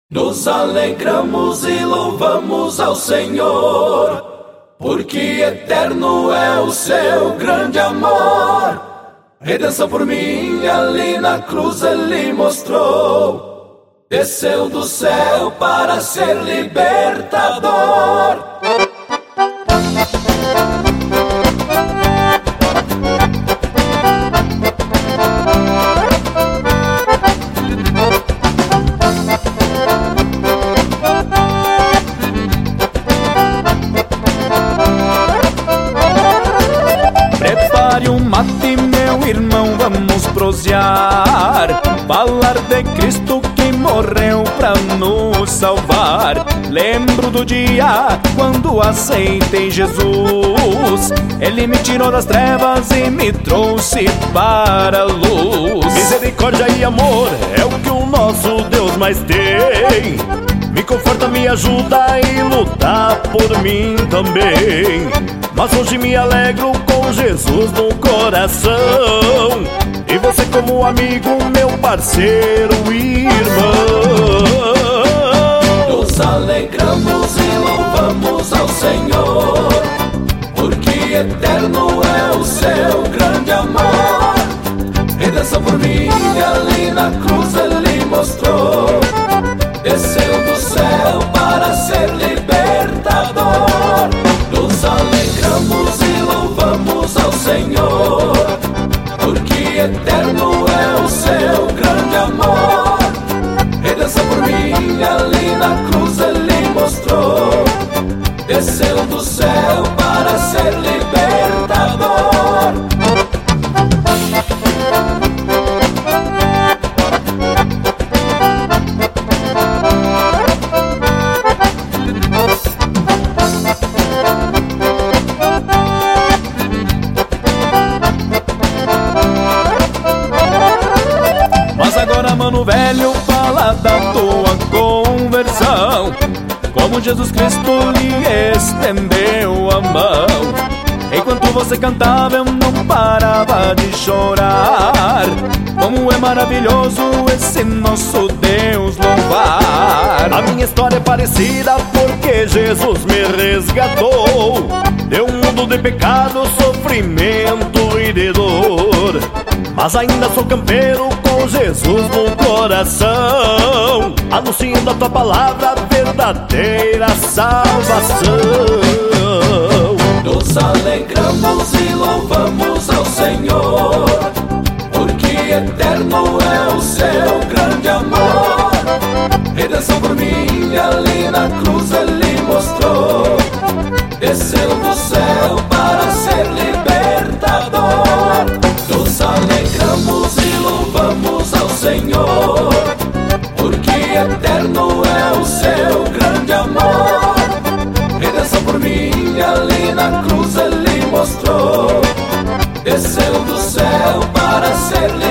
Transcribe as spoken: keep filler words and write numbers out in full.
Nos alegramos e louvamos ao Senhor, porque eterno é o seu grande amor. Redenção por mim ali na cruz ele mostrou. Desceu do céu para ser libertador. Prepare um mate, meu irmão, vamos prosear, falar de Cristo que morreu pra nos salvar. Lembro do dia quando aceitei Jesus, Ele me tirou das trevas e me trouxe para a luz. Misericórdia e amor é o que o nosso Deus mais tem. Me conforta, me ajuda e luta por mim também. Mas hoje me alegro com Jesus no coração, e você como amigo, meu parceiro e irmão. Nos alegramos e louvamos ao Senhor, porque eterno é o seu grande amor. Redenção por mim ali na cruz ele mostrou. Desceu do céu para ser libertador. Nos alegramos e louvamos ao Senhor, porque eterno é o seu grande amor. Redenção por mim ali na cruz ele mostrou. Desceu do céu para ser libertador. Agora, mano velho, fala da tua conversão, como Jesus Cristo lhe estendeu a mão. Enquanto você cantava eu não parava de chorar. Como é maravilhoso esse nosso Deus louvar. A minha história é parecida porque Jesus me resgatou. Deu um mundo de pecado, sofrimento e de dor. Mas ainda sou campeiro com Jesus no coração, anunciando a tua palavra, verdadeira salvação. Nos alegramos e louvamos ao Senhor, porque eterno é o seu grande amor. Redenção por mim ali na cruz ele mostrou. Desceu do céu para ser libertador. Nos alegramos e louvamos ao Senhor, porque eterno é o seu grande amor. Redenção por mim ali na cruz ele mostrou. Desceu do céu para ser libertador.